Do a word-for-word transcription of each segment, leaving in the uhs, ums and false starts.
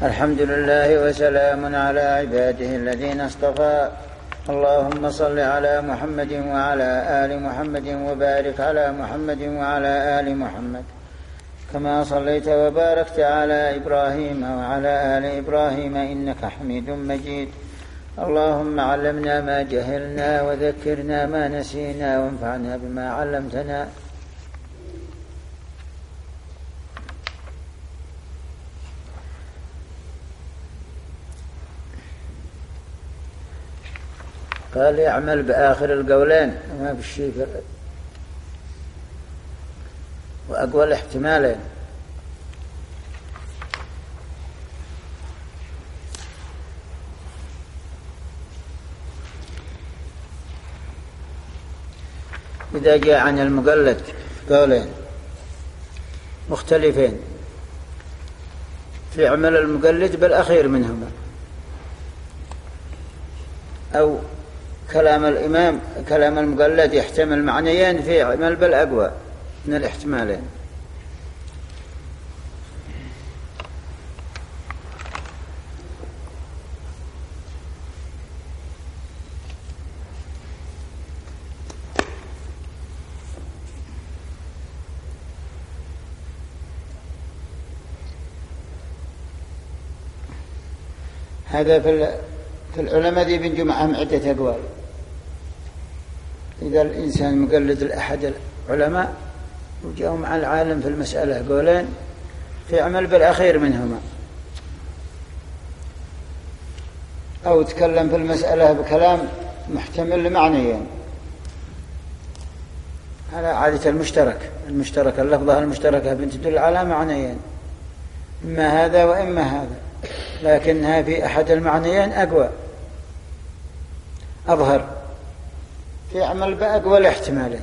الحمد لله وسلام على عباده الذين اصطفى. اللهم صل على محمد وعلى آل محمد وبارك على محمد وعلى آل محمد كما صليت وباركت على إبراهيم وعلى آل إبراهيم إنك حميد مجيد. اللهم علمنا ما جهلنا وذكرنا ما نسينا وانفعنا بما علمتنا. قال يعمل بآخر القولين ما بالشيء وأقوى الاحتمالين. إذا جاء عن المقلد قولين مختلفين في عمل المقلد بالأخير منهما، أو كلام الإمام كلام المقلد يحتمل معنيين في عمل بالأقوى من الاحتمالين. هذا في في العلماء ذي بن جمعهم عدة أقوال. إذا الإنسان مقلد لأحد العلماء وجاءوا مع العالم في المسألة قولين في عمل بالأخير منهما، أو تكلم في المسألة بكلام محتمل لمعنيين، هذا عادة المشترك المشترك اللفظة المشتركة بتدل على معنيين، إما هذا وإما هذا، لكنها في أحد المعنيين أقوى أظهر في عمل بأقوى الاحتمالين.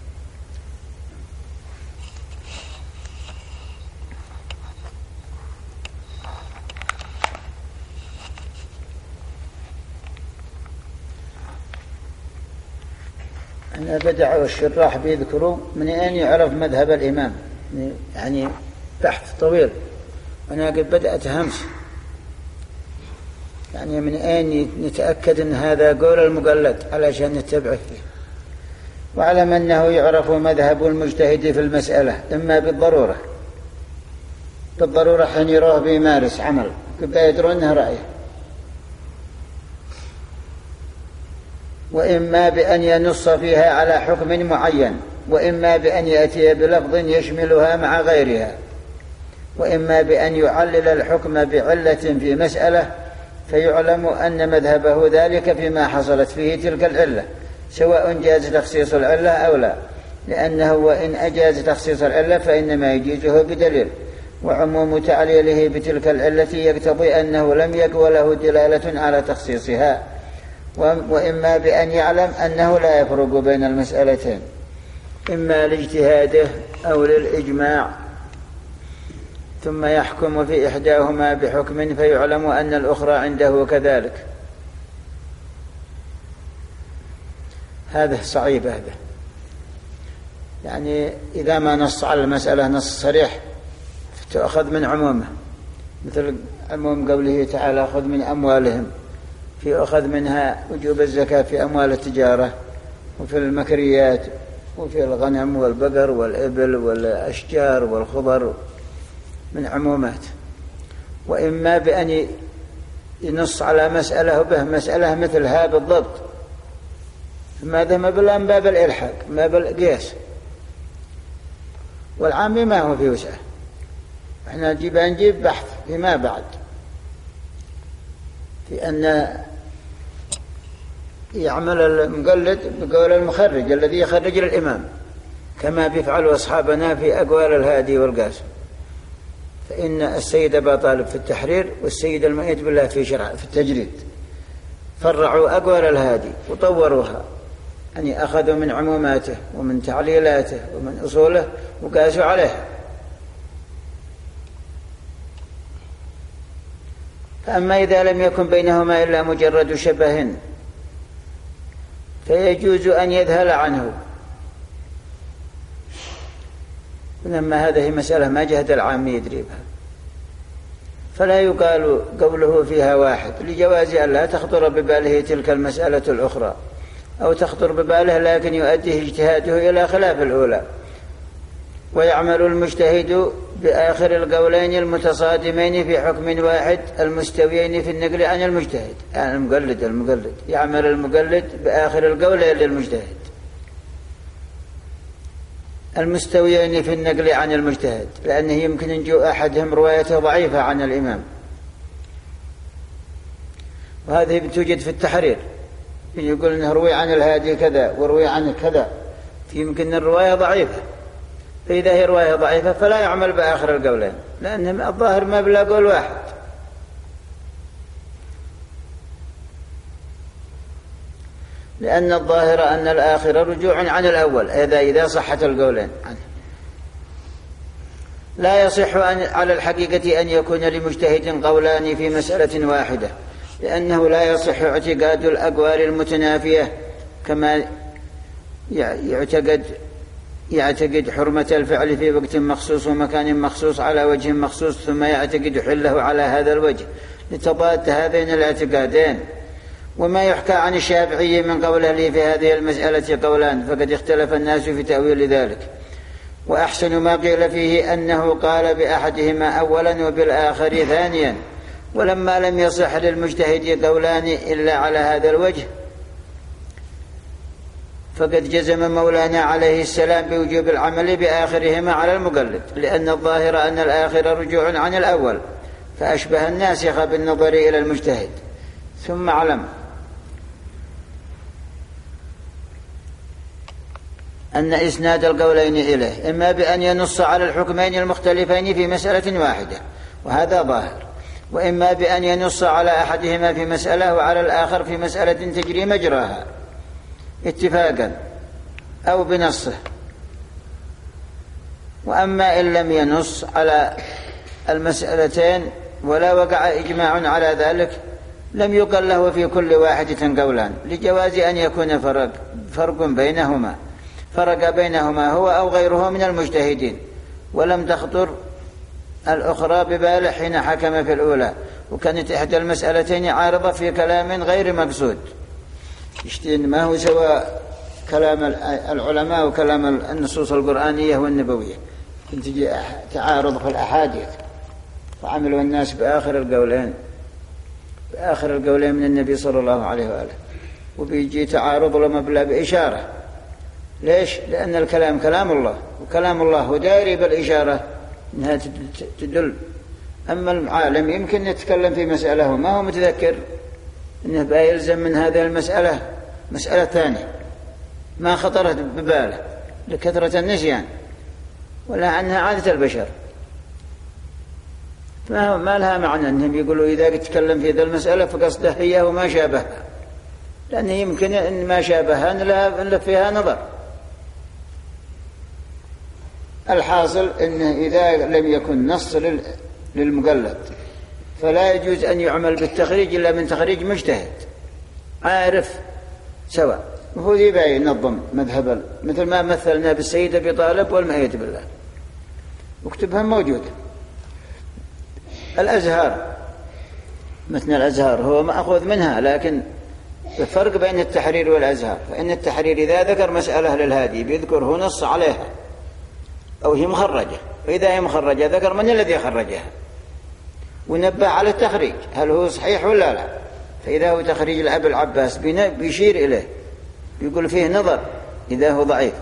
أنا بدعوا الشراح بيذكروا من أين يعرف مذهب الإمام، يعني بحث طويل، أنا قد بدأت همس يعني من أين نتأكد أن هذا قول المقلد علشان نتبعه فيه. وعلم أنه يعرف مذهب المجتهد في المسألة إما بالضرورة بالضرورة حين يروح بيمارس عمل كبا يدرونه رأيه، وإما بأن ينص فيها على حكم معين، وإما بأن يأتي بلفظ يشملها مع غيرها، وإما بأن يعلل الحكم بعلة في مسألة فيعلم أن مذهبه ذلك فيما حصلت فيه تلك العلة، سواء جاز تخصيص العلة أو لا، لأنه وإن أجاز تخصيص العلة فإنما يجيزه بدليل، وعموم تعليله بتلك العلة يقتضي أنه لم يقوى له دلالة على تخصيصها. وإما بأن يعلم أنه لا يفرق بين المسألتين، إما لاجتهاده أو للإجماع، ثم يحكم في إحداهما بحكم فيعلم أن الأخرى عنده كذلك. هذا صعيب، هذا يعني إذا ما نص على المسألة نص صريح تأخذ من عمومه، مثل عموم قوله تعالى خذ من أموالهم، في أخذ منها وجوب الزكاة في أموال التجارة وفي المكريات وفي الغنم والبقر والإبل والأشجار والخضر من عمومات. وإما بأن ينص على مسألة به مسألة مثلها بالضبط، ماذا ما بل باب الإلحاق ما بالقياس، والعام ما هو في وسعه. احنا نجيب نجيب بحث فيما بعد في أن يعمل المقلد بقول المخرج الذي يخرج للإمام، كما بيفعل أصحابنا في أقوال الهادي والقاسم، فإن السيد أبا طالب في التحرير والسيد المؤيد بالله في شرع في التجريد فرعوا أقوال الهادي وطوروها، يعني أخذوا من عموماته ومن تعليلاته ومن أصوله وقاسوا عليها. فأما إذا لم يكن بينهما إلا مجرد شبه فيجوز أن يذهل عنه، لما هذه مسألة ما جهد العام يدري بها، فلا يقال قوله فيها واحد لجواز أن لا تخطر بباله تلك المسألة الأخرى، أو تخطر بباله لكن يؤدي اجتهاده إلى خلاف الأولى. ويعمل المجتهد بآخر القولين المتصادمين في حكم واحد المستويين في النقل عن المجتهد، يعني المقلد المقلد يعمل المقلد بآخر القولين للمجتهد المستويين في النقل عن المجتهد، لأنه يمكن أن يجو أحدهم روايته ضعيفة عن الإمام، وهذه بتوجد في التحرير، يقول أنه روي عن الهادي كذا وروي عنه كذا، يمكن الرواية ضعيفة، فإذا هي رواية ضعيفة فلا يعمل بآخر القولين، لأن الظاهر ما بلا قول واحد. لأن الظاهر أن الآخر رجوع عن الأول، إذا إذا صحت القولين عنه. لا يصح أن على الحقيقة أن يكون لمجتهد قولان في مسألة واحدة، لأنه لا يصح اعتقاد الأقوال المتنافية، كما يعتقد يعتقد حرمة الفعل في وقت مخصوص ومكان مخصوص على وجه مخصوص ثم يعتقد حله على هذا الوجه، لتضاد هذين الاعتقادين. وما يحكى عن الشافعي من قوله لي في هذه المسألة قولان، فقد اختلف الناس في تأويل ذلك، وأحسن ما قيل فيه أنه قال بأحدهما أولا وبالآخر ثانيا، ولما لم يصح للمجتهد قولان إلا على هذا الوجه فقد جزم مولانا عليه السلام بوجوب العمل بآخرهما على المقلد، لأن الظاهر أن الآخر رجوع عن الأول، فأشبه الناسخ بالنظر إلى المجتهد. ثم علم أن إسناد القولين إليه إما بأن ينص على الحكمين المختلفين في مسألة واحدة، وهذا ظاهر، وإما بأن ينص على أحدهما في مسألة وعلى الآخر في مسألة تجري مجراها اتفاقا أو بنصه. وأما إن لم ينص على المسألتين ولا وقع إجماع على ذلك لم يقل له في كل واحدة قولان، لجواز أن يكون فرق, فرق بينهما فرق بينهما هو أو غيره من المجتهدين، ولم تخطر الأخرى بباله حين حكم في الأولى، وكانت إحدى المسألتين عارضة في كلام غير مقصود، ما هو سواء كلام العلماء وكلام النصوص القرآنية والنبوية، تجي تعارض في الأحاديث، فعملوا الناس بآخر القولين بآخر القولين من النبي صلى الله عليه وآله، وبيجي تعارض لما بلا بإشارة. ليش؟ لأن الكلام كلام الله، وكلام الله هو داري بالإشارة أنها تدل. أما العالم يمكن يتكلم في مسألة وما هو متذكر أنه بقى يلزم من هذه المسألة مسألة ثانية ما خطرت بباله لكثرة النسيان، ولا عنها عادة البشر، ما لها معنى أنهم يقولوا إذا تكلم في ذا المسألة فقصده هي وما شابهها، لأنه يمكن أن ما شابهها نلا فيها نظر. الحاصل أنه إذا لم يكن نص للمقلد فلا يجوز أن يعمل بالتخريج إلا من تخريج مجتهد عارف سواء، وهو يبقى ينظم مذهب، مثل ما مثلنا بالسيد أبي طالب والمعية بالله، وكتبها موجودة. الأزهار مثل الأزهار هو مأخوذ منها، لكن الفرق بين التحرير والأزهار، فإن التحرير إذا ذكر مسألة للهادي بيذكره نص عليها أو هي مخرجة، وإذا هي مخرجة ذكر من الذي خرجها ونبه على التخريج هل هو صحيح ولا لا. فإذا هو تخريج الأب العباس بيشير إليه بيقول فيه نظر إذا هو ضعيف.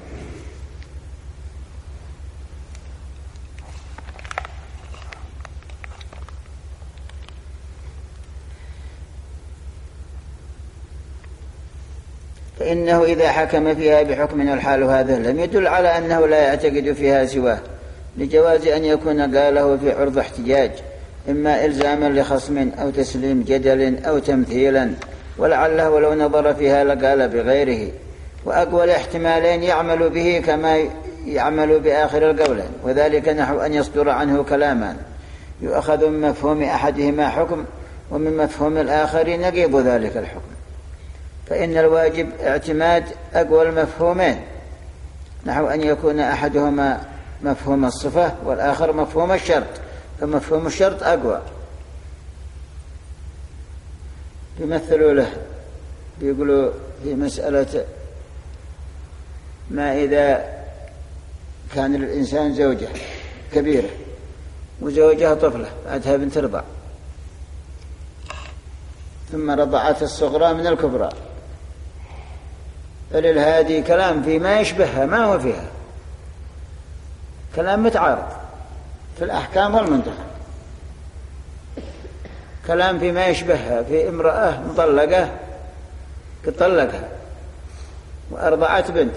فإنه إذا حكم فيها بحكم الحال هذا لم يدل على أنه لا يعتقد فيها سواه، لجواز أن يكون قاله في عرض احتجاج، إما إلزاما لخصم أو تسليم جدل أو تمثيلا، ولعله ولو نظر فيها لقال بغيره. وأقوى الاحتمالين يعمل به كما يعمل بآخر القولين، وذلك نحو أن يصدر عنه كلامان يؤخذ من مفهوم أحدهما حكم ومن مفهوم الآخر نقيض ذلك الحكم، فإن الواجب اعتماد أقوى المفهومين، نحو أن يكون أحدهما مفهوم الصفة والآخر مفهوم الشرط، فمفهوم الشرط أقوى بيمثلوا له، بيقولوا في مسألة ما إذا كان الإنسان زوجة كبيرة وزوجها طفلة بعدها بنت رضع، ثم رضعت الصغرى من الكبرى، فللهادي كلام فيما يشبهها ما هو فيها، كلام متعارض في الأحكام والمنطقة، كلام فيما يشبهها في امرأة مطلقة قد طلقها وأرضعت بنت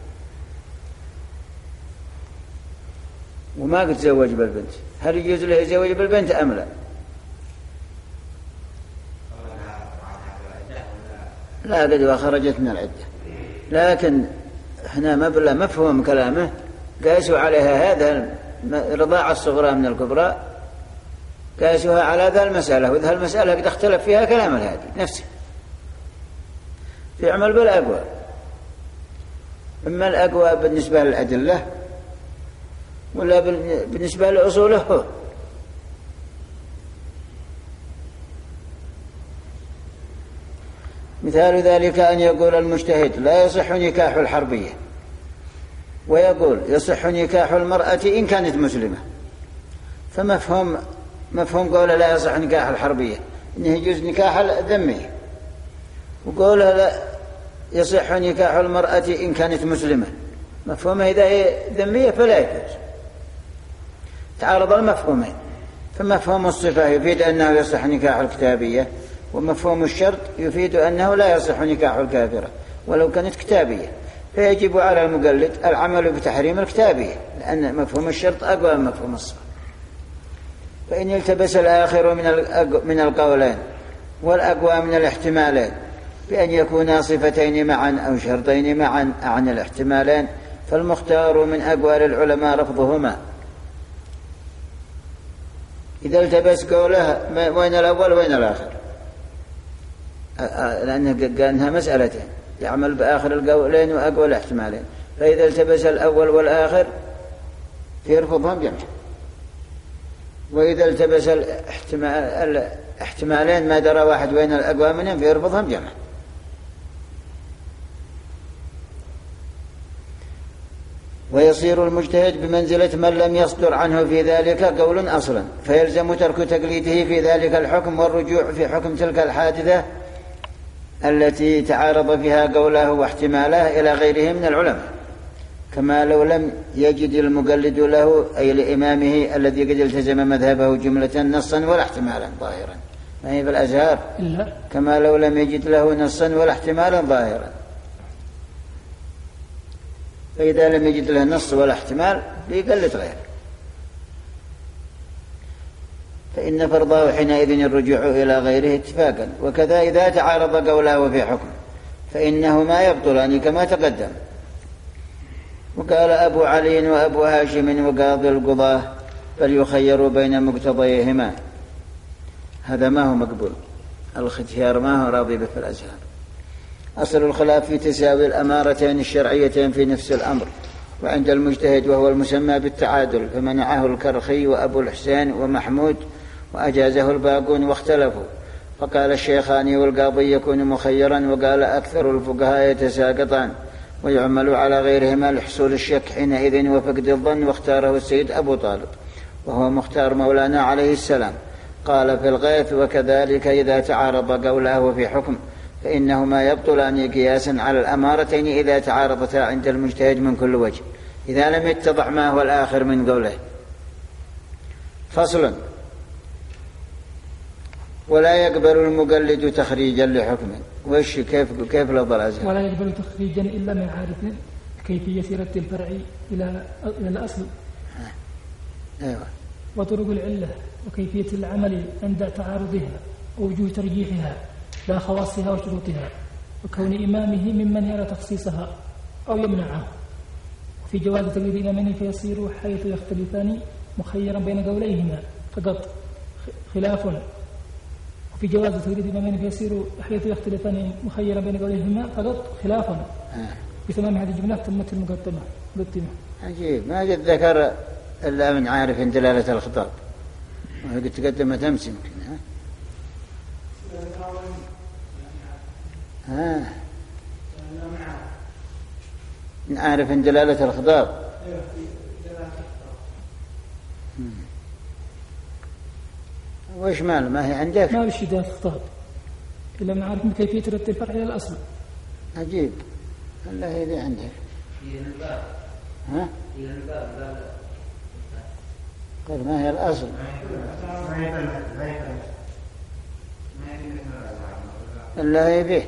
وما قد تزوج بالبنت، هل يجوز له يزوج بالبنت أم لا؟ لا قد خرجت من العدة، لكن هنا مبلغ مفهوم كلامه قاسوا عليها هذا رضاع الصغرى من الكبرى، قاسوها على ذا المسألة، وذا المسألة قد اختلف فيها كلام الهادي نفسه في عمل بالأقوى، إما الأقوى بالنسبة للأدلة ولا بالنسبة لأصوله هو. مثال ذلك أن يقول المجتهد لا يصح نكاح الحربية، ويقول يصح نكاح المرأة إن كانت مسلمة، فمفهوم مفهوم قوله لا يصح نكاح الحربية إنه يجوز نكاح الذمية، وقوله لا يصح نكاح المرأة إن كانت مسلمة مفهومه إذا هي ذمية فلا يجوز، تعارض المفهومين، فمفهوم الصفة يفيد أنه يصح نكاح الكتابية، ومفهوم الشرط يفيد أنه لا يصح نكاح الكافرة ولو كانت كتابية، فيجب على المقلد العمل بتحريم الكتابية لأن مفهوم الشرط أقوى من مفهوم الصفة. فإن يلتبس الآخر من القولين والأقوى من الاحتمالين بأن يكونا صفتين معا أو شرطين معا عن الاحتمالين، فالمختار من أقوال العلماء رفضهما. إذا التبس قوله وين الأول وين الآخر، لأنه قالها مسألتين يعمل بآخر القولين وأقوى الاحتمالين، فإذا التبس الأول والآخر فيرفضهم جميعا، وإذا التبس الاحتمالين ما درى واحد وين الأقوى منهم فيرفضهم جميعا. ويصير المجتهد بمنزلة من لم يصدر عنه في ذلك قول أصلا، فيلزم ترك تقليده في ذلك الحكم والرجوع في حكم تلك الحادثة التي تعارض فيها قوله واحتماله إلى غيره من العلماء، كما لو لم يجد المقلد له أي لإمامه الذي قد التزم مذهبه جملة نصا ولا احتمالا ظاهرا، ما هي في الأزهار كما لو لم يجد له نصا ولا احتمالا ظاهرا، فإذا لم يجد له نص ولا احتمال بيقلد غيره، فإن فرضه حينئذ الرجوع إلى غيره اتفاقا. وكذا إذا تعارض قوله في حكم فإنهما يبطلان كما تقدم. وقال أبو علي وأبو هاشم وقاضي القضاة فليخيروا بين مقتضيهما، هذا ما هو مقبول، الختيار ما هو راضي به في الأزهار. أصل الخلاف في تساوي الأمارتين الشرعيتين في نفس الأمر، وعند المجتهد وهو المسمى بالتعادل، فمنعه الكرخي وأبو الحسين ومحمود وأجازه الباقون واختلفوا، فقال الشيخان والقاضي يكون مخيرا، وقال أكثر الفقهاء يتساقطان ويعمل على غيرهما لحصول الشك حينئذ وفقد الظن، واختاره السيد أبو طالب وهو مختار مولانا عليه السلام. قال في الغيث وكذلك إذا تعارض قوله في حكم فإنهما يبطلان قياسا على الأمارتين إذا تعارضتا عند المجتهد من كل وجه، إذا لم يتضح ما هو الآخر من قوله. فصل. ولا يقبل المقلد تخريجا لحكمه، وش كيف كيف لفظ الأزهر؟ ولا يقبل تخريجا إلا من عارف كيفية سيرة الفرع إلى إلى الأصل. أيوة. وطرق العلة وكيفية العمل عند تعارضها ووجوه ترجيحها لا خواصها وشروطها، وكون إمامه ممن يرى تخصيصها أو يمنعه، وفي جواز تقليد إمامين فيصير حيث يختلفان مخيرا بين قوليهما فقط خلاف، وفي جواز تقليد إمامين فيصير حيث يختلفان مخيرا بين قوليهما فقط خلافا. بتمام هذه الجملة تمت المقدمة مقدمة. عجيب، ما قد ذكر إلا من عارف دلالة الخطاب، وهي قد تقدمت أمس يمكن. ها ها نعرف ان دلالة الخطاب. وش مال ما هي عندك؟ ما بشي دلالة الخطاب إلا ما عارف من كيفية رد الفرع إلى الأصل. عجيب. الله هذي عندك. ها؟ قال ما هي الأصل؟ الله يبيه.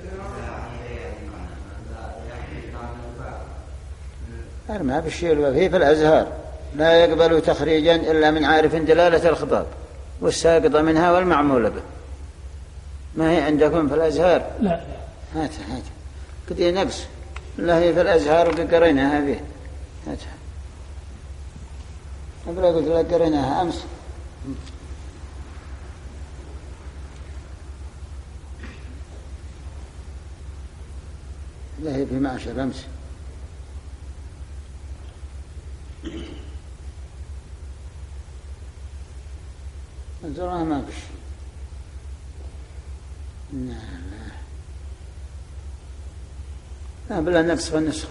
ما بالشيء الوفي في الأزهار لا يقبل تخريجا إلا من عارف دلالة الخطاب والساقط منها والمعمول به. ما هي عندكم في الأزهار؟ لا. هات هات كذي نقص. الله هي في الأزهار وقريناها فيه. هات أقول قلت لك قريناها أمس. الله هي في معشر أمس. انظرها ما فيش. لا لا بلا نقص في النسخة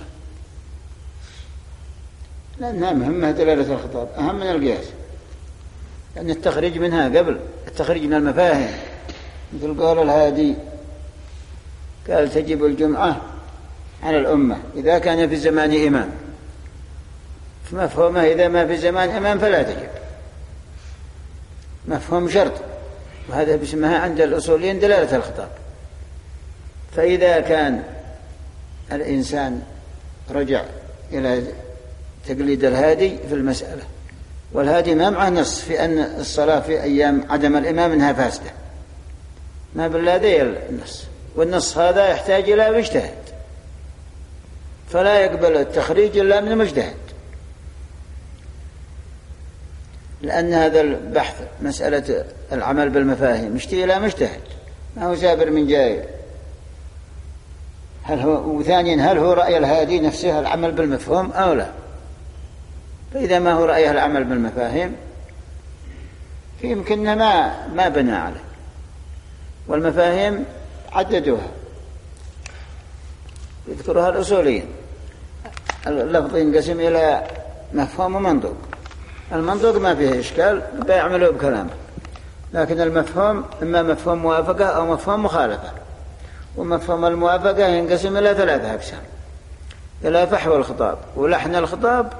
لأنها مهمة دلالة الخطاب أهم من القياس لأن التخريج منها قبل التخريج من المفاهيم مثل قول الهادي قال تجب الجمعة على الأمة إذا كان في زمان إمام فمفهومه إذا ما في زمان إمام فلا تجب مفهوم شرط وهذا باسمها عند الأصوليين دلالة الخطاب. فإذا كان الإنسان رجع إلى تقليد الهادي في المسألة والهادي ما معه نص في أن الصلاة في أيام عدم الإمام إنها فاسدة ما بالله النص والنص هذا يحتاج إلى مجتهد فلا يقبل التخريج إلا من مجتهد لأن هذا البحث مسألة العمل بالمفاهيم مشتي إلى مجتهد ما هو سابر من جاي. هل هو وثانيا هل هو رأي الهادي نفسه العمل بالمفهوم أو لا؟ فإذا ما هو رأيه العمل بالمفاهيم فيمكن ما ما بنى عليه والمفاهيم عددوها يذكرها الأصوليين. اللفظ ينقسم إلى مفهوم ومنطوق. المنطوق ما فيه إشكال بيعملوا بكلامه لكن المفهوم إما مفهوم موافقة أو مفهوم مخالفة ومفهوم الموافقة ينقسم إلى ثلاثة أقسام إلى فحوى الخطاب ولحن الخطاب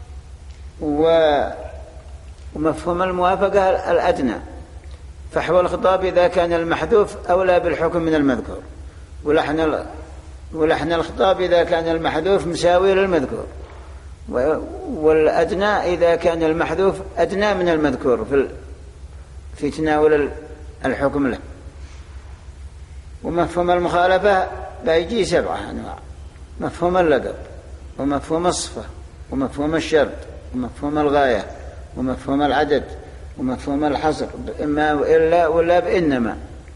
ومفهوم الموافقة الأدنى. فحوى الخطاب إذا كان المحذوف أولى بالحكم من المذكور ولحن ولحن الخطاب إذا كان المحذوف مساوي للمذكور والأدنى إذا كان المحذوف أدنى من المذكور في في تناول الحكم له. ومفهوم المخالفة بيجي سبعة أنواع مفهوم اللقب ومفهوم الصفة ومفهوم الشرط ومفهوم الغاية ومفهوم العدد ومفهوم الحصر إما وإلا ولا بإنما.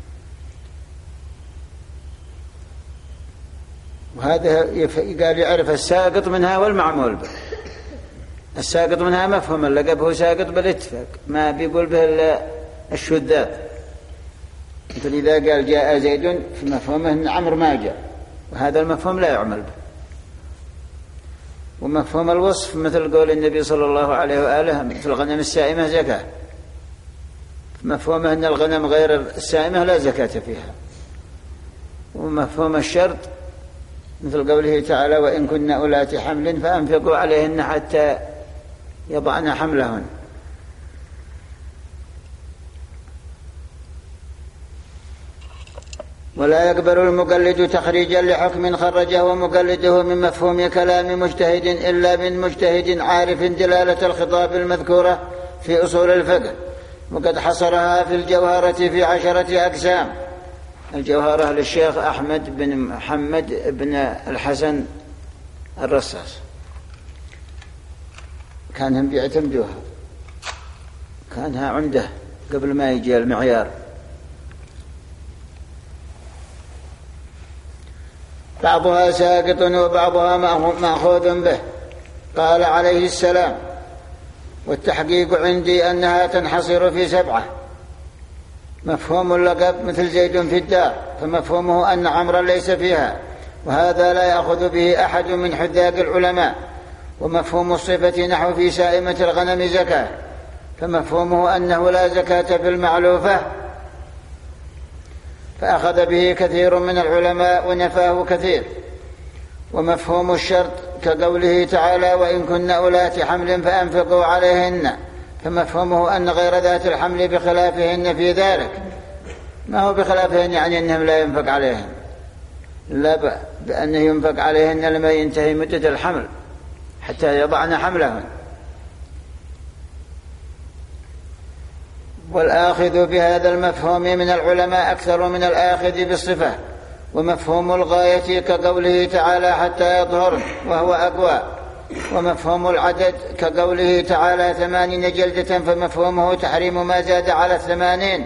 وهذا قال يعرف الساقط منها والمعمول به. الساقط منها مفهوم اللقب هو ساقط بالاتفاق ما بيقول به إلا الشذاذ مثل إذا قال جاء زيد في مفهومه أن عمرو ما جاء وهذا المفهوم لا يعمل به. ومفهوم الوصف مثل قول النبي صلى الله عليه وآله في الغنم السائمة زكاة مفهومه أن الغنم غير السائمة لا زكاة فيها. ومفهوم الشرط مثل قوله تعالى وإن كنا أولات حمل فأنفقوا عليهن حتى يضعن حملهن. ولا يقبل المقلد تخريجا لحكم خرجه ومقلده من مفهوم كلام مجتهد إلا من مجتهد عارف دلالة الخطاب المذكورة في أصول الفقه وقد حصرها في الجوهرة في عشرة أقسام. الجوهرة للشيخ أحمد بن محمد بن الحسن الرصاص كانهم بيعتمدوها كانها عنده قبل ما يجي المعيار. بعضها ساقط وبعضها مأخوذ به. قال عليه السلام والتحقيق عندي أنها تنحصر في سبعة مفهوم اللقب مثل زيد في الدار، فمفهومه أن عمرا ليس فيها، وهذا لا يأخذ به أحد من حذاق العلماء. ومفهوم الصفة نحو في سائمة الغنم زكاة، فمفهومه أنه لا زكاة في المعلوفة، فأخذ به كثير من العلماء ونفاه كثير. ومفهوم الشرط كقوله تعالى وإن كن أولات حمل فأنفقوا عليهن، فمفهومه أن غير ذات الحمل بخلافهن في ذلك، ما هو بخلافهن يعني أنهم لا ينفق عليهن، لا بأنه ينفق عليهن لما ينتهي مدة الحمل حتى يضعن حملهن. والآخذ بهذا المفهوم من العلماء أكثر من الآخذ بالصفة. ومفهوم الغاية كقوله تعالى حتى يطهرن، وهو أقوى. ومفهوم العدد كقوله تعالى ثمانين جلدة، فمفهومه تحريم ما زاد على الثمانين.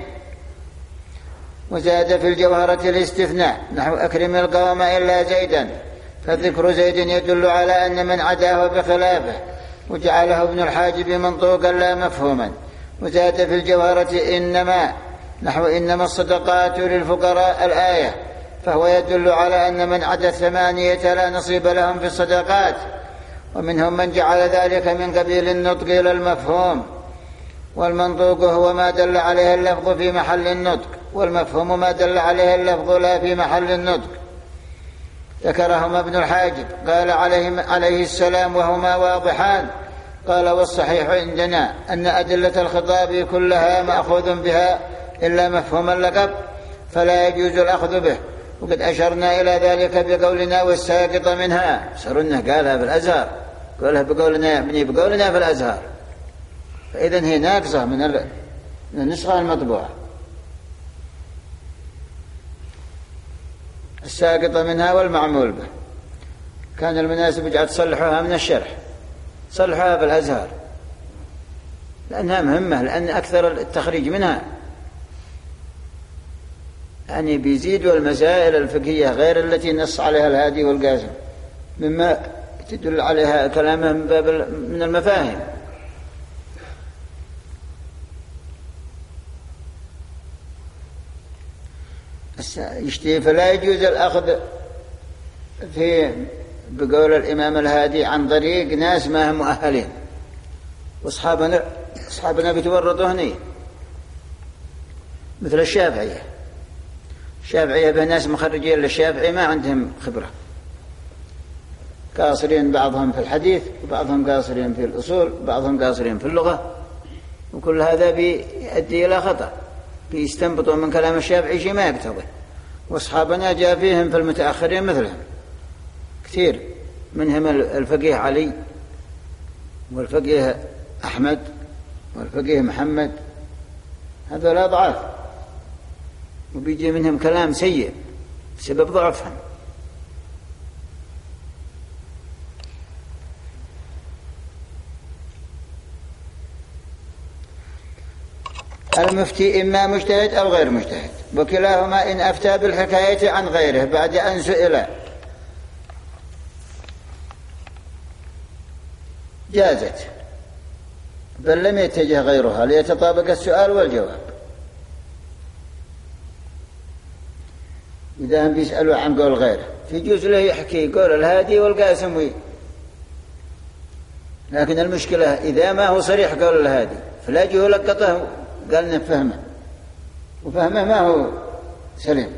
وزاد في الجوهرة الاستثناء نحو أكرم القوم إلا زيدا، فذكر زيد يدل على أن من عداه بخلافه، وجعله ابن الحاجب منطوقا لا مفهوما. وزاد في الجوهرة إنما نحو إنما الصدقات للفقراء الآية، فهو يدل على أن من عدا الثمانية لا نصيب لهم في الصدقات. ومنهم من جعل ذلك من قبيل النطق إلى المفهوم، والمنطوق هو ما دل عليه اللفظ في محل النطق، والمفهوم ما دل عليه اللفظ لا في محل النطق. ذكرهما ابن الحاجب قال عليه, عليه السلام وهما واضحان. قال والصحيح عندنا أن أدلة الخطاب كلها مأخوذ بها إلا مفهوم اللقب، فلا يجوز الأخذ به. وقد أشرنا إلى ذلك بقولنا والساقط منها، سرنا قالها في الأزهار، قالها بقولنا يبني بقولنا في الأزهار، فإذن هي ناقصة من النسخة المطبوعة. الساقط منها والمعمول به، كان المناسب يجعل تصلحوها من الشرح، صلحوها في الأزهار لأنها مهمة، لأن أكثر التخريج منها يعني بيزيد المسائل الفقهية غير التي نص عليها الهادي والقاسم، مما تدل عليها كلامه من باب من المفاهيم. يشتهي فلا يجوز الأخذ في بقول الإمام الهادي عن طريق ناس ما هم مؤهلين، وأصحابنا أصحابنا بيتورطوا هني مثل الشافعية. الشافعية به ناس مخرجين للشافعي ما عندهم خبرة، قاصرين بعضهم في الحديث وبعضهم قاصرين في الأصول وبعضهم قاصرين في اللغة، وكل هذا بيؤدي إلى خطأ، بيستنبطوا من كلام الشافعي شيء ما يقتضي. وأصحابنا جاء فيهم في المتأخرين مثلهم كثير، منهم الفقيه علي والفقيه أحمد والفقيه محمد، هذول أضعاف، وبيجي منهم كلام سيء بسبب ضعفهم. المفتي إما مجتهد أو غير مجتهد، وكلاهما إن أفتى بالحكاية عن غيره بعد أن سئل جازت، بل لم يتجه غيرها ليتطابق السؤال والجواب. إذا هم بيسألوا عن قول غيره فيجوز له يحكي قول الهادي والقاسم، لكن المشكلة إذا ما هو صريح قول الهادي فلا يجوه لقطه قال نفهمه، وفهمه ما هو سليم.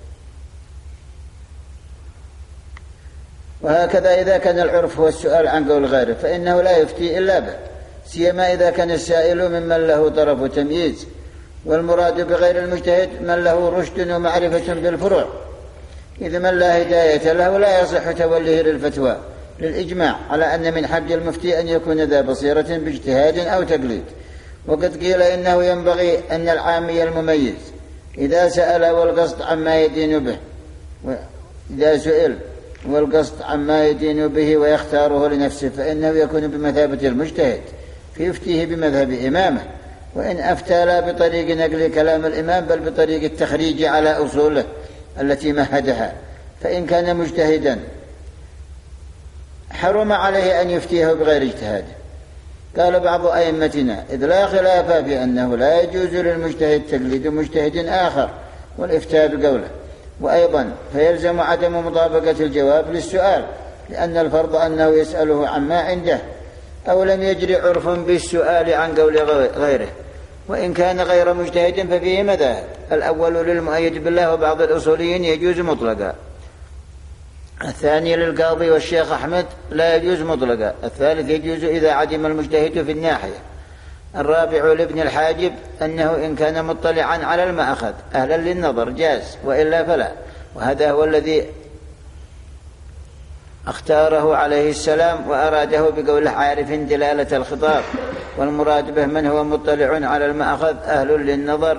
وهكذا إذا كان العرف هو السؤال عن قول غيره فإنه لا يفتي إلا به، سيما إذا كان السائل ممن له طرف تمييز. والمراد بغير المجتهد من له رشد ومعرفة بالفروع، إذا من لا هداية له لا يصح توليه للفتوى، للإجماع على أن من حق المفتي أن يكون ذا بصيرة باجتهاد أو تقليد. وقد قيل إنه ينبغي أن العامي المميز إذا سأل والقصد عما يدين به، إذا سئل والقصد عما يدين به ويختاره لنفسه فإنه يكون بمثابة المجتهد فيفتيه بمذهب إمامه، وإن أفتى لا بطريق نقل كلام الإمام بل بطريق التخريج على أصوله التي مهدها، فإن كان مجتهدا حرم عليه أن يفتيه بغير اجتهاد، قال بعض أئمتنا: إذ لا خلاف في أنه لا يجوز للمجتهد تقليد مجتهد آخر والإفتاء بقوله، وأيضا فيلزم عدم مطابقة الجواب للسؤال، لأن الفرض أنه يسأله عما عنده، أو لم يجري عرف بالسؤال عن قول غيره. وإن كان غير مجتهد ففيه مذاهب: الأول للمؤيد بالله وبعض الأصوليين يجوز مطلقا، الثاني للقاضي والشيخ أحمد لا يجوز مطلقا، الثالث يجوز إذا عدم المجتهد في الناحية، الرابع لابن الحاجب أنه إن كان مطلعا على المأخذ أهلا للنظر جاز، وإلا فلا. وهذا هو الذي اختاره عليه السلام وأراده بقوله: عارف دلالة الخطاب، والمراد به من هو مطلع على المأخذ أهل للنظر.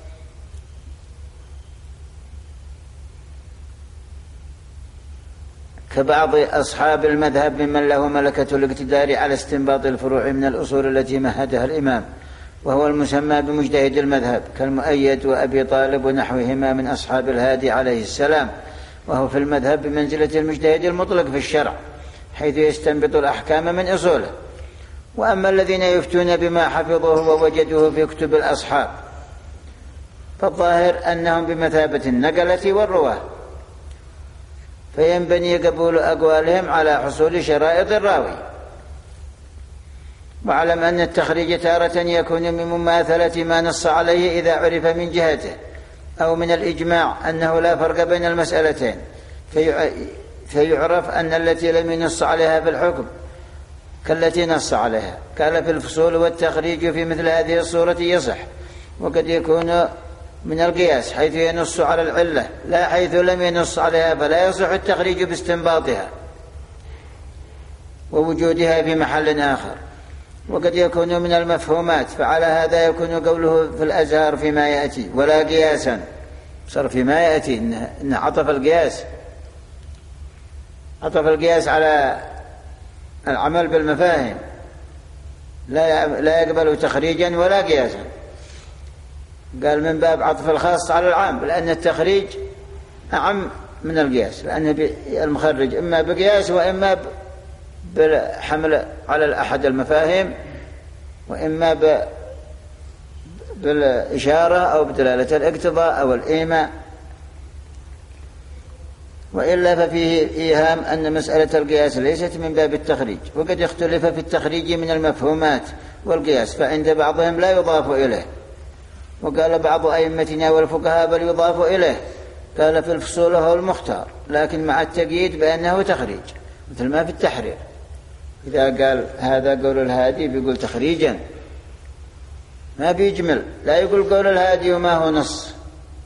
كبعض أصحاب المذهب ممن له ملكة الاقتدار على استنباط الفروع من الأصول التي مهدها الإمام، وهو المسمى بمجتهد المذهب، كالمؤيد وأبي طالب ونحوهما من أصحاب الهادي عليه السلام، وهو في المذهب بمنزلة المجتهد المطلق في الشرع، حيث يستنبط الأحكام من أصوله. وأما الذين يفتون بما حفظوه ووجدوه في كتب الأصحاب فالظاهر أنهم بمثابة النقلة والرواه، فينبني قبول أقوالهم على حصول شرائط الراوي. واعلم أن التخريج تارة يكون من مماثلة ما نص عليه إذا عرف من جهته، أو من الإجماع أنه لا فرق بين المسألتين، فيعرف أن التي لم ينص عليها في الحكم كالتي نص عليها. قال: في الفصول والتخريج في مثل هذه الصورة يصح، وقد يكون من القياس حيث ينص على العلة لا حيث لم ينص عليها، فلا يصح التخريج باستنباطها ووجودها في محل آخر. وقد يكون من المفهومات، فعلى هذا يكون قوله في الأزهار فيما يأتي ولا قياسا، صار فيما يأتي إن عطف القياس عطف القياس على العمل بالمفاهيم، لا لا يقبل تخريجا ولا قياسا. قال من باب عطف الخاص على العام، لأن التخريج أعم من القياس، لأن المخرج إما بقياس وإما بالحمل على الأحد المفاهيم، وإما بالإشارة أو بدلالة الاقتضاء أو الإيماء. وإلا ففيه إيهام أن مسألة القياس ليست من باب التخريج، وقد اختلف في التخريج من المفهومات والقياس، فعند بعضهم لا يضاف إليه. وقال بعض أئمتنا والفقهاء بل يضاف إليه. قال: في الفصول هو المختار، لكن مع التقييد بأنه تخريج، مثل ما في التحرير، إذا قال هذا قول الهادي بيقول تخريجا، ما بيجمل، لا يقول قول الهادي وما هو نص،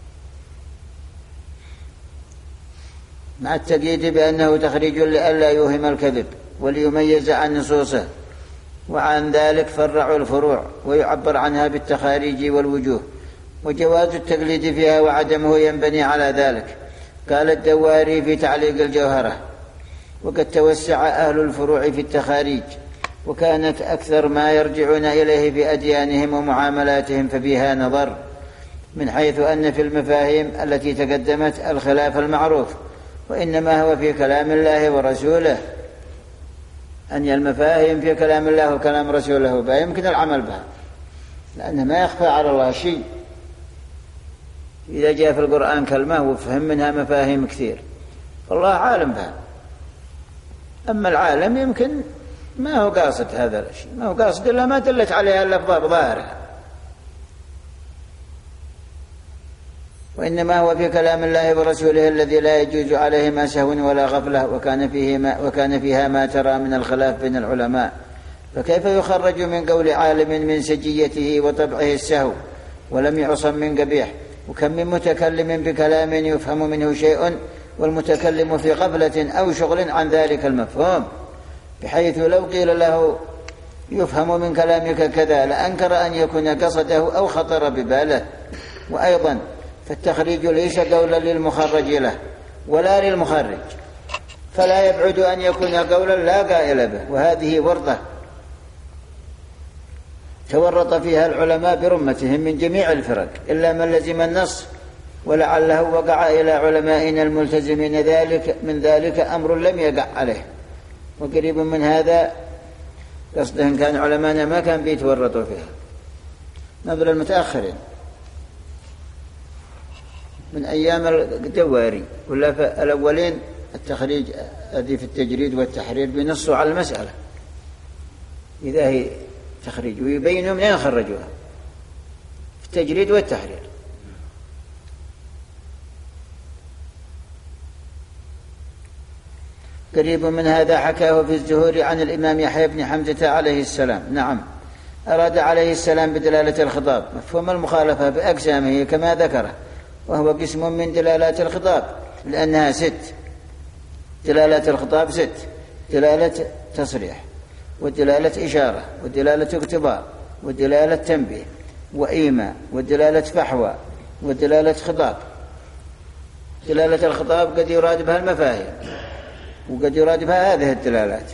مع التقييد بأنه تخريج لئلا يوهم الكذب وليميز عن نصوصه. وعن ذلك فرعوا الفروع، ويعبر عنها بالتخاريج والوجوه، وجواز التقليد فيها وعدمه ينبني على ذلك. قال الدواري في تعليق الجوهرة: وقد توسع أهل الفروع في التخاريج، وكانت أكثر ما يرجعون إليه في أديانهم ومعاملاتهم، ففيها نظر، من حيث أن في المفاهيم التي تقدمت الخلاف المعروف، وإنما هو في كلام الله ورسوله، أن المفاهيم في كلام الله وكلام رسوله لا يمكن العمل بها، لأنه ما يخفى على الله شيء. إذا جاء في القرآن كلمة وفهم منها مفاهيم كثير، فالله عالم بها. أما العالم يمكن ما هو قاصد هذا الشيء، ما هو قاصد إلا ما دلت عليها اللفظة بظاهرها، وإنما هو في كلام الله ورسوله الذي لا يجوز عليه ما سهو ولا غفلة، وكان فيه ما وكان فيها ما ترى من الخلاف بين العلماء. فكيف يخرج من قول عالم من سجيته وطبعه السهو ولم يعصم من قبيح؟ وكم من متكلم بكلام يفهم منه شيء والمتكلم في غفلة أو شغل عن ذلك المفهوم، بحيث لو قيل له يفهم من كلامك كذا لأنكر أن يكون قصده أو خطر بباله. وأيضا فالتخريج ليس قولا للمخرج له ولا للمخرج، فلا يبعد أن يكون قولا لا قائل به، وهذه ورطة تورط فيها العلماء برمتهم من جميع الفرق إلا من لزم النص، ولعله وقع إلى علمائنا الملتزمين ذلك من ذلك أمر لم يقع عليه. وقريب من هذا قصده إن كان علماءنا ما كان بيتورطوا فيها، نظر المتأخرين من أيام الدواري ولا في الأولين التخريج هذه في التجريد والتحرير بنصوا على المسألة إذا هي تخريج ويبينوا من أين خرجوها في التجريد والتحرير. قريب من هذا حكاه في الزهور عن الإمام يحيى بن حمزة عليه السلام. نعم، أراد عليه السلام بدلالة الخطاب مفهوم المخالفة بأقسامه كما ذكره، وهو قسم من دلالات الخطاب لأنها ست. دلالات الخطاب ست: دلالة تصريح، ودلالة إشارة، ودلالة اقتضاء، ودلالة تنبيه، وإيماء، ودلالة فحوى، ودلالة خطاب. دلالة الخطاب قد يراد بها المفاهيم وقد يراد بها هذه الدلالات،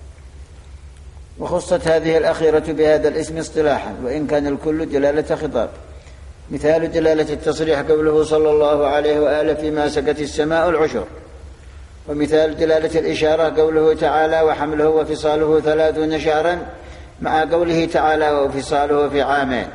وخصت هذه الأخيرة بهذا الاسم اصطلاحا، وإن كان الكل دلالة خطاب. مثال دلالة التصريح قوله صلى الله عليه وآله فيما سكت السماء العشر. ومثال دلالة الإشارة قوله تعالى وحمله وفصاله ثلاثون شهرا، مع قوله تعالى وفصاله في عامين،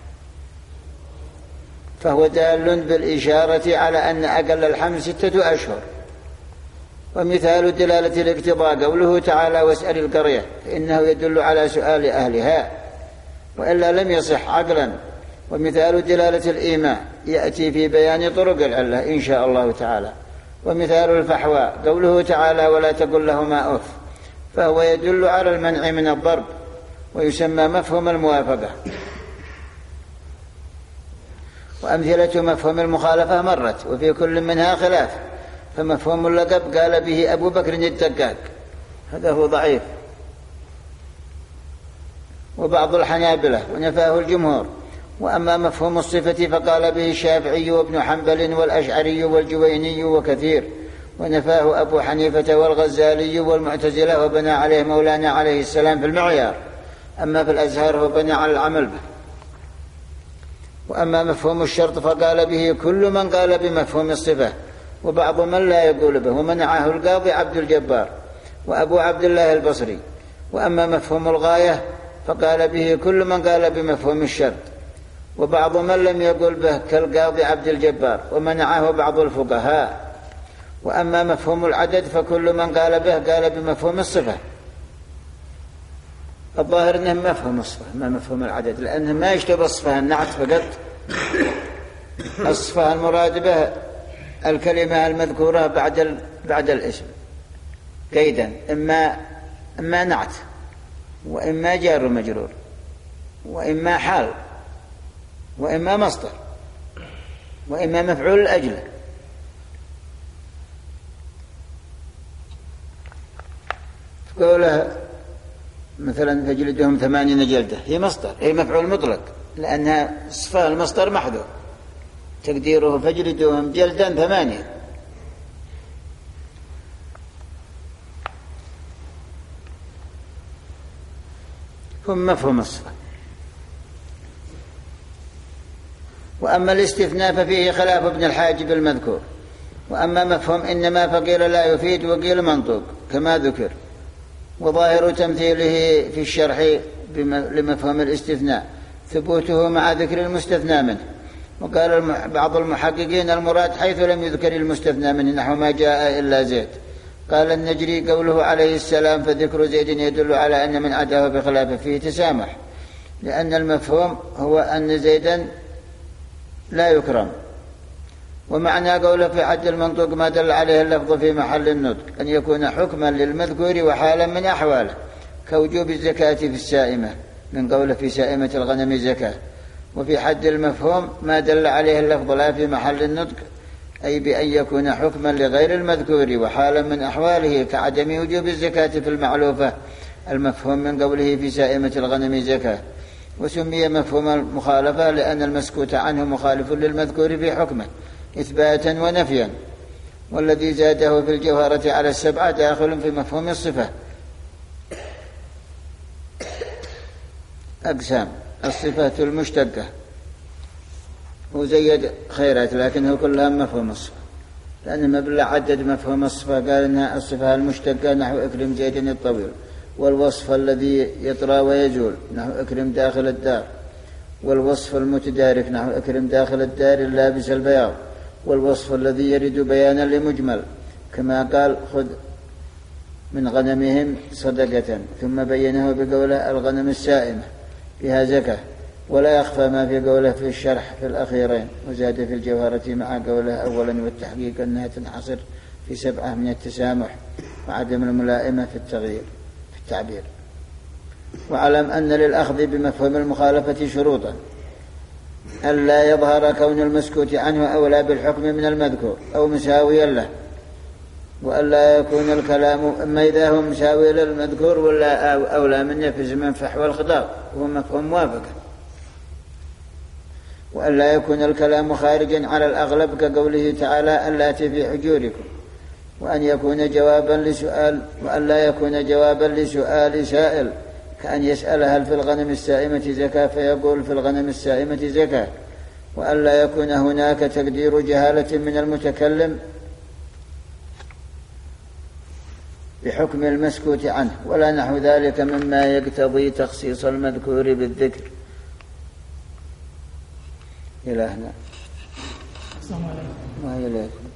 فهو دال بالإشارة على أن أقل الحمل ستة أشهر. ومثال دلالة الاقتضاء قوله تعالى واسأل القرية، فإنه يدل على سؤال أهلها وإلا لم يصح عقلا. ومثال دلالة الإيماء يأتي في بيان طرق العلة إن شاء الله تعالى. ومثال الفحوى قوله تعالى ولا تقل لهما أف، فهو يدل على المنع من الضرب ويسمى مفهوم الموافقة. وأمثلة مفهوم المخالفة مرت وفي كل منها خلاف، فمفهوم اللقب قال به أبو بكر الدقاق، هذا هو ضعيف، وبعض الحنابلة ونفاه الجمهور. وأما مفهوم الصفة فقال به الشافعي وابن حنبل والأشعري والجويني وكثير، ونفاه أبو حنيفة والغزالي والمعتزلة، وبنى عليه مولانا عليه السلام في المعيار. أما في الأزهار فبنى على العمل به. وأما مفهوم الشرط فقال به كل من قال بمفهوم الصفة، وبعض من لا يقول به، ومنعه القاضي عبد الجبار وأبو عبد الله البصري. وأما مفهوم الغاية فقال به كل من قال بمفهوم الشرط، وبعض من لم يقل به كالقاضي عبد الجبار، ومنعه بعض الفقهاء. وأما مفهوم العدد فكل من قال به قال بمفهوم الصفة. الظاهر أنه مفهوم الصفة ما مفهوم العدد، لأنه ما يشتبه الصفة النعت فقط. الصفة المراد به الكلمة المذكورة بعد بعد الاسم قيدا، إما إما نعت، وإما جار ومجرور، وإما حال، وإما مصدر، وإما مفعول لأجله. قوله مثلا فجلدهم ثمانين جلدة هي مصدر، هي مفعول مطلق، لأنها صفة المصدر محذوف، تقديره فجلدهم جلدا ثمانية. ثم مفهوم الصفة. وأما الاستثناء ففيه خلاف ابن الحاجب المذكور. وأما مفهوم إنما فقيل لا يفيد وقيل منطوق كما ذكر. وظاهر تمثيله في الشرح لمفهوم الاستثناء ثبوته مع ذكر المستثنى منه. وقال بعض المحققين المراد حيث لم يذكر المستثنى منه نحو ما جاء إلا زيد. قال النجري قوله عليه السلام فذكر زيد يدل على أن من عداه بخلافه فيه تسامح، لأن المفهوم هو أن زيدا لا يكرم. ومعنى قوله في حد المنطوق ما دل عليه اللفظ في محل النطق أن يكون حكما للمذكور وحالا من أحواله، كوجوب الزكاة في السائمة من قوله في سائمة الغنم زكاة. وفي حد المفهوم ما دل عليه اللفظ لا في محل النطق، أي بأن يكون حكما لغير المذكور وحالا من أحواله، كعدم وجوب الزكاة في المعلوفة المفهوم من قوله في سائمة الغنم زكاة. وسمي مفهوم المخالفة لأن المسكوت عنه مخالف للمذكور في حكمه إثباتا ونفيا. والذي زاده في الجوهرة على السبعة داخل في مفهوم الصفة. أقسام: الصفة المشتقة، وزيد خيرات لكنه كلها مفهوم الصفة، لأن مبلغ عدد مفهوم الصفة قال إنها الصفة المشتقة نحو إكرم زيد الطويل، والوصف الذي يطرى ويزول نحو أكرم داخل الدار، والوصف المتدارك نحو أكرم داخل الدار اللابس البياض، والوصف الذي يرد بيانا لمجمل كما قال خذ من غنمهم صدقة، ثم بينه بقوله الغنم السائمة فيها زكاة، ولا يخفى ما في قوله في الشرح في الأخيرين. وزاد في الجوهرة مع قوله أولا والتحقيق أنها تنحصر في سبعة من التسامح وعدم الملائمة في التغيير في التعبير. وعلم أن للأخذ بمفهوم المخالفة شروطا: ألا يظهر كون المسكوت عنه أولى بالحكم من المذكور أو مساويا له، وألا يكون الكلام إما إذا هو مساوي للمذكور ولا أولى من يفز من فحوى الخطاب هو مفهوم موافقة، وألا يكون الكلام خارجا على الأغلب كقوله تعالى اللاتي في حجوركم، وأن يكون جوابا لسؤال وألا يكون جوابا لسؤال سائل كأن يسأل هل في الغنم السائمة زكاة فيقول في الغنم السائمة زكاة، وألا يكون هناك تقدير جهالة من المتكلم بحكم المسكوت عنه ولا نحو ذلك مما يقتضي تخصيص المذكور بالذكر. إلهنا السلام عليكم. وإليكم.